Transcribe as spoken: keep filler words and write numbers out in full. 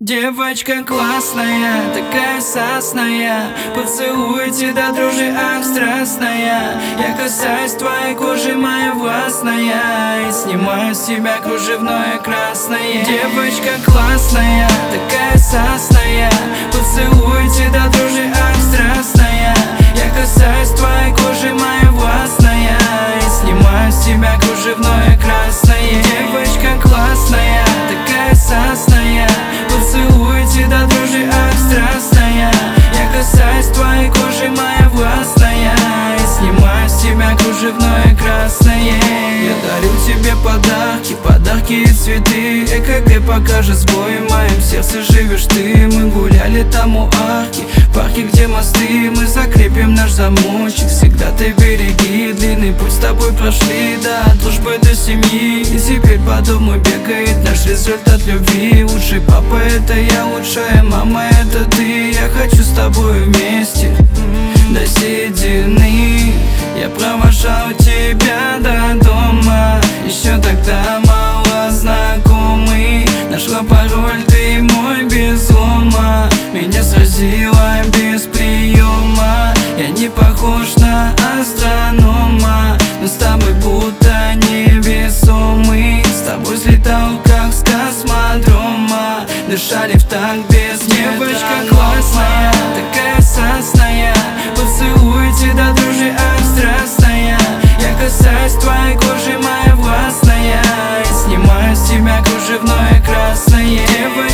Девочка классная, такая сасная, поцелуйте до дрожи, ах, страстная. Я касаюсь твоей кожи, моя властная, и снимаю с себя кружевное красное. Девочка классная, такая сасная, поцелуйте до дрожи, ах, страстная. Я касаюсь твоей кожи, моя властная, и снимаю с себя кружевное красное. Девочка классная, такая сасная, поцелуйте до дрожи, ах, страстная. Я касаюсь твоей кожи, моя властная, и снимаю с тебя кружевное красное. Я дарю тебе подарки, подарки и цветы. ЭКГ покажет сбой, в моем сердце живешь ты. Мы гуляли там у арки, в парке, где мосты. Мы закрепим наш замочек, всегда ты береги. Длинный путь с тобой прошли, да, от дружбы до семьи. И теперь по дому бегает наш результат любви. Лучший папа это я, лучшая мама это ты. Я хочу с тобой вместе до седины. Я провожал тебя до дома, еще тогда мало знакомый. Нашла пароль, ты мой без ума. Меня сразила без приема. Я не похож на астронома, но с тобой будто невесомый. С тобой слетал как с космодрома, дышали в такт без Девочка классная, такая сасная, поцелуйте до дрожи, ах, страстная. Я касаюсь твоей кожи, моя властная, и снимаю с тебя кружевное красное. Девочка